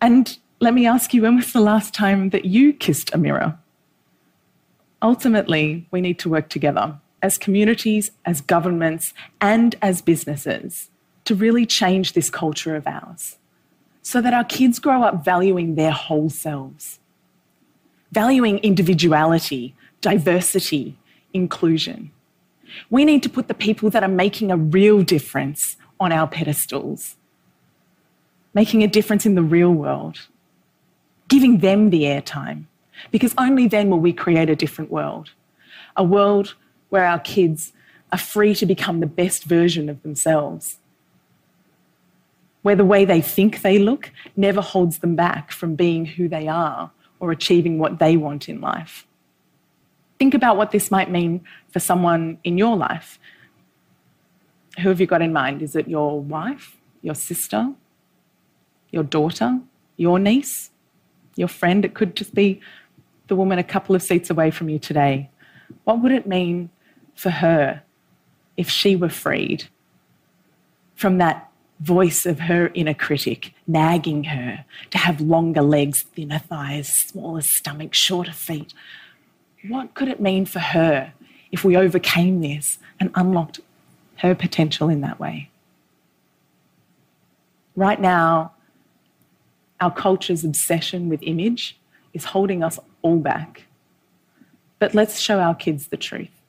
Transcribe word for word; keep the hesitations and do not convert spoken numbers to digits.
And let me ask you, when was the last time that you kissed a mirror? Ultimately, we need to work together as communities, as governments, and as businesses to really change this culture of ours so that our kids grow up valuing their whole selves, valuing individuality, diversity, inclusion. We need to put the people that are making a real difference on our pedestals, making a difference in the real world, giving them the airtime, because only then will we create a different world, a world where our kids are free to become the best version of themselves, where the way they think they look never holds them back from being who they are or achieving what they want in life. Think about what this might mean for someone in your life. Who have you got in mind? Is it your wife, your sister, your daughter, your niece, your friend? It could just be the woman a couple of seats away from you today. What would it mean for her if she were freed from that voice of her inner critic nagging her to have longer legs, thinner thighs, smaller stomach, shorter feet? What could it mean for her if we overcame this and unlocked her potential in that way? Right now, our culture's obsession with image is holding us all back. But let's show our kids the truth.